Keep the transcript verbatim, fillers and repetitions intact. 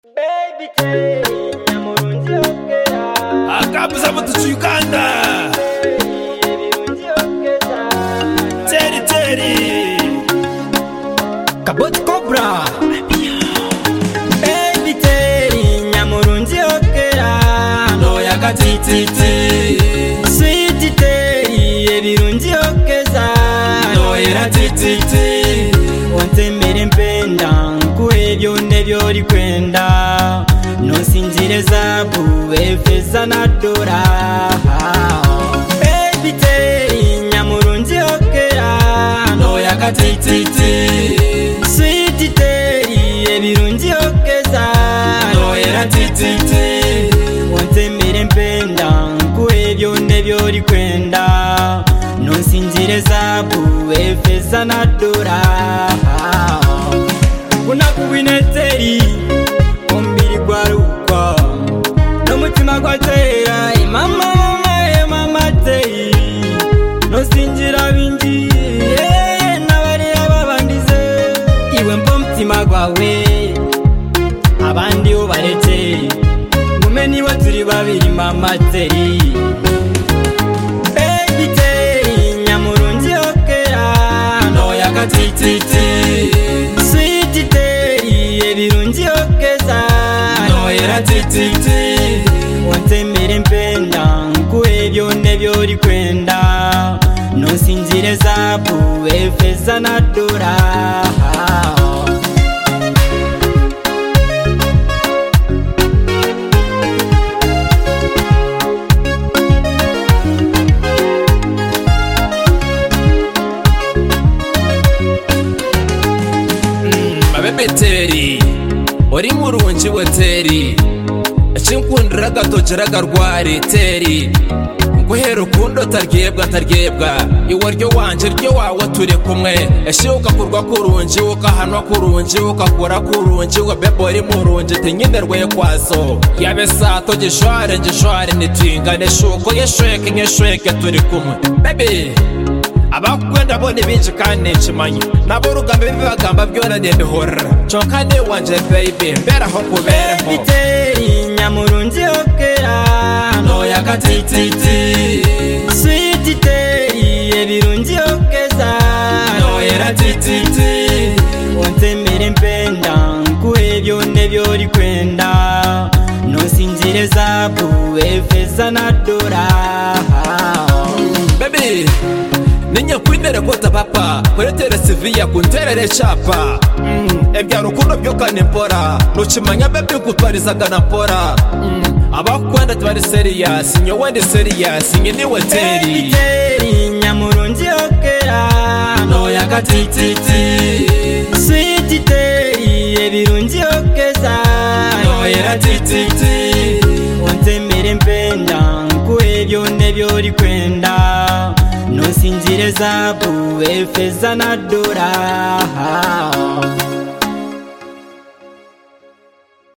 Baby Terry, nyamurungi okera akabuza mutu Uganda ebirungi okera Terry Terry Kaboti Cobra Baby Terry, nyamurungi okera Noya katititi Sweet Terry, ebirungi okeza Noyera tititi Wantemere mpenda nkuhe byonna by'oli kwenda nonsinzire zaabu efeza na ddora Baby Terry, nyamurungi okera Noya katititi Sweet Terry, ebirungi okeza Noyera tititi wantemere mpenda nkuhe byonna by'oli kwenda nonsinzire zaabu efeza na ddora Kunakubwine Terry omubiri gwaluka n'omutima gwatera mama mama mama Terry nosinjira bingi n'abalira babandize iwe mpa omutima gwawe abandi obalete ngume niwe turi babiri mama Terry Baby Terry, nyamurungi okera Noya katititi Sweet Terry, ebirungi okeza Noyera tititi wantemere mpenda nkuhe byonna by'oli kwenda nonsinzire zaabu efeza na ddora Mabebe Terry ori murungi we Terry ekinkundira gatokera garwari Terry nguhera ukundo taryebwa taryebwa iwe ryo wanje ryo wawe turi kumwe eshiuka kurwa kurungi ukahanwa kurungi ukakura kurungi we bebe ori murungi tinyinerwe kwaso yabe sato gishware gishware nitingane shuko yeshweke nyeshweke turi kumwe bebe abakwenda bone binji kandi nkimanyi nabo rugambe bibagamba byona ndendehorra chokane wanje baby mbera ho kubereho Baby Terry, nyamurungi okera Noya katititi Sweet Terry, ebirungi okeza Noyera tititi wantemere mpenda nkuhe byonna by'oli kwenda nonsinzire zaabu efeza na ddora baby Ninya kwinere kota papa kweretere Sivia kunterere chapa mm. Ebya rukundo byoka nimpora Nuchimanya bebe kutwarizaga napora mm. Abakwenda twari serious nyowe ndi serious nge niwe Terry Baby Terry, nyamurungi okera Noya katititi Sweet Terry, ebirungi okeza Noyera tititi wantemere mpenda nkuhe byonna by'oli kwenda nonsinzire zaabu efeza na ddora